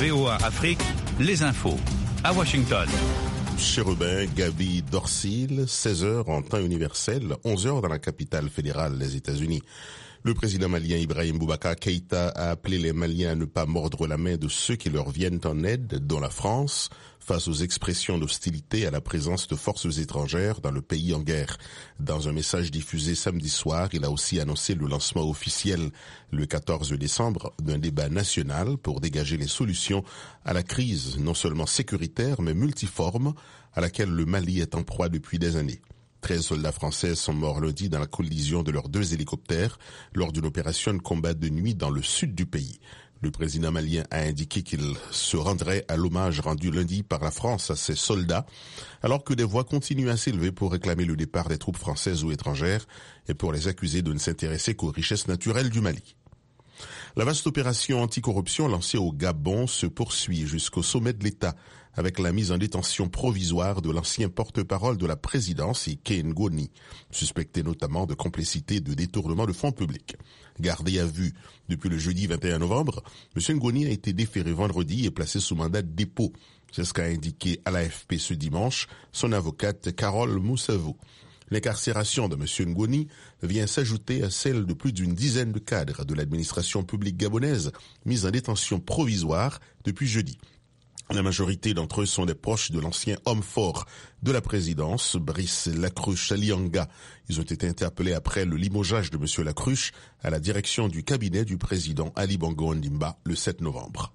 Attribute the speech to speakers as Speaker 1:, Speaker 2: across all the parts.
Speaker 1: VOA Afrique, les infos. À Washington.
Speaker 2: Chérubin, Gaby, Dorsil, 16h en temps universel, 11h dans la capitale fédérale des États-Unis. Le président malien Ibrahim Boubacar Keïta a appelé les Maliens à ne pas mordre la main de ceux qui leur viennent en aide, dont la France, face aux expressions d'hostilité à la présence de forces étrangères dans le pays en guerre. Dans un message diffusé samedi soir, il a aussi annoncé le lancement officiel le 14 décembre d'un débat national pour dégager les solutions à la crise non seulement sécuritaire mais multiforme à laquelle le Mali est en proie depuis des années. 13 soldats français sont morts lundi dans la collision de leurs 2 hélicoptères lors d'une opération de combat de nuit dans le sud du pays. Le président malien a indiqué qu'il se rendrait à l'hommage rendu lundi par la France à ses soldats, alors que des voix continuent à s'élever pour réclamer le départ des troupes françaises ou étrangères et pour les accuser de ne s'intéresser qu'aux richesses naturelles du Mali. La vaste opération anticorruption lancée au Gabon se poursuit jusqu'au sommet de l'État avec la mise en détention provisoire de l'ancien porte-parole de la présidence, Ike Ngoni, suspecté notamment de complicité de détournement de fonds publics. Gardé à vue depuis le jeudi 21 novembre, M. Ngoni a été déféré vendredi et placé sous mandat de dépôt. C'est ce qu'a indiqué à l'AFP ce dimanche son avocate Carole Moussavou. L'incarcération de M. Ngoni vient s'ajouter à celle de plus d'une dizaine de cadres de l'administration publique gabonaise mis en détention provisoire depuis jeudi. La majorité d'entre eux sont des proches de l'ancien homme fort de la présidence, Brice Lacruche Alianga. Ils ont été interpellés après le limogeage de M. Lacruche à la direction du cabinet du président Ali Bongo Ondimba le 7 novembre.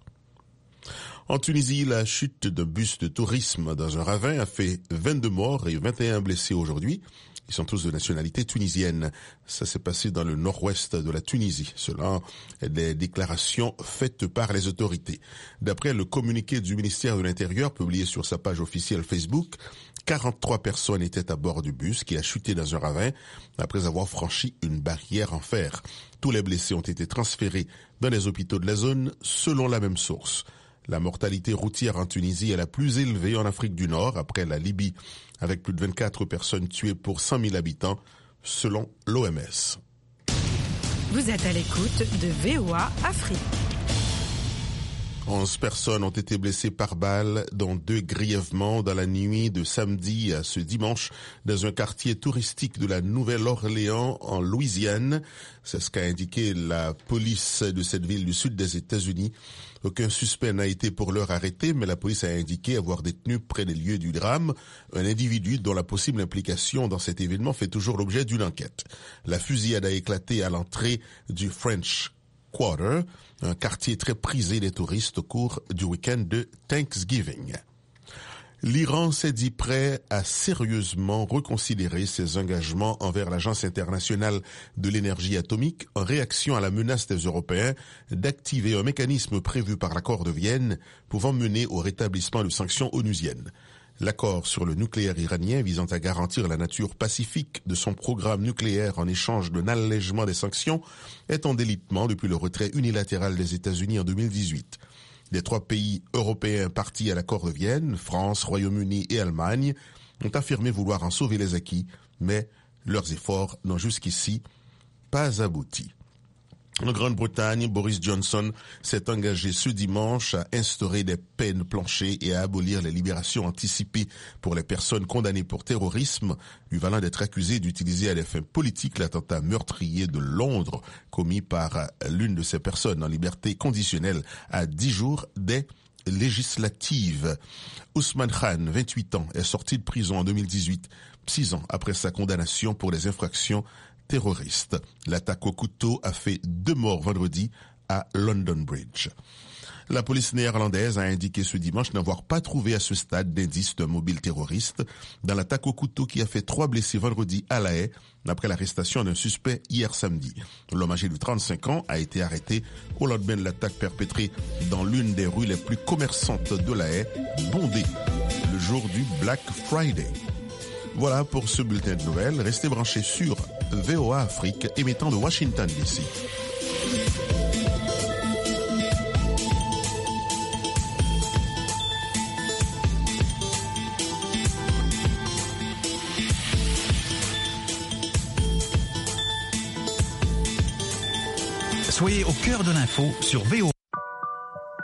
Speaker 2: En Tunisie, la chute d'un bus de tourisme dans un ravin a fait 22 morts et 21 blessés aujourd'hui. Ils sont tous de nationalité tunisienne. Ça s'est passé dans le nord-ouest de la Tunisie, selon les déclarations faites par les autorités. D'après le communiqué du ministère de l'Intérieur publié sur sa page officielle Facebook, 43 personnes étaient à bord du bus qui a chuté dans un ravin après avoir franchi une barrière en fer. Tous les blessés ont été transférés dans les hôpitaux de la zone, selon la même source. La mortalité routière en Tunisie est la plus élevée en Afrique du Nord, après la Libye, avec plus de 24 personnes tuées pour 100 000 habitants, selon l'OMS.
Speaker 3: Vous êtes à l'écoute de VOA Afrique.
Speaker 2: 11 personnes ont été blessées par balle, dont 2 grièvement dans la nuit de samedi à ce dimanche dans un quartier touristique de la Nouvelle-Orléans en Louisiane. C'est ce qu'a indiqué la police de cette ville du sud des États-Unis. Aucun suspect n'a été pour l'heure arrêté, mais la police a indiqué avoir détenu près des lieux du drame un individu dont la possible implication dans cet événement fait toujours l'objet d'une enquête. La fusillade a éclaté à l'entrée du French Quarter, un quartier très prisé des touristes au cours du week-end de Thanksgiving. L'Iran s'est dit prêt à sérieusement reconsidérer ses engagements envers l'Agence internationale de l'énergie atomique en réaction à la menace des Européens d'activer un mécanisme prévu par l'accord de Vienne pouvant mener au rétablissement de sanctions onusiennes. L'accord sur le nucléaire iranien visant à garantir la nature pacifique de son programme nucléaire en échange d'un allègement des sanctions est en délitement depuis le retrait unilatéral des États-Unis en 2018. Les 3 pays européens partis à l'accord de Vienne, France, Royaume-Uni et Allemagne, ont affirmé vouloir en sauver les acquis, mais leurs efforts n'ont jusqu'ici pas abouti. En Grande-Bretagne, Boris Johnson s'est engagé ce dimanche à instaurer des peines planchers et à abolir les libérations anticipées pour les personnes condamnées pour terrorisme, lui valant d'être accusé d'utiliser à des fins politiques l'attentat meurtrier de Londres commis par l'une de ces personnes en liberté conditionnelle à 10 jours des législatives. Ousmane Khan, 28 ans, est sorti de prison en 2018, 6 ans après sa condamnation pour des infractions terroriste. L'attaque au couteau a fait 2 morts vendredi à London Bridge. La police néerlandaise a indiqué ce dimanche n'avoir pas trouvé à ce stade d'indices d'un mobile terroriste dans l'attaque au couteau qui a fait 3 blessés vendredi à La Haye après l'arrestation d'un suspect hier samedi. L'homme âgé de 35 ans a été arrêté au lendemain de l'attaque perpétrée dans l'une des rues les plus commerçantes de La Haye, bondée le jour du Black Friday. Voilà pour ce bulletin de nouvelles. Restez branchés sur VOA Afrique, émettant de Washington DC.
Speaker 1: Soyez au cœur de l'info sur VOA.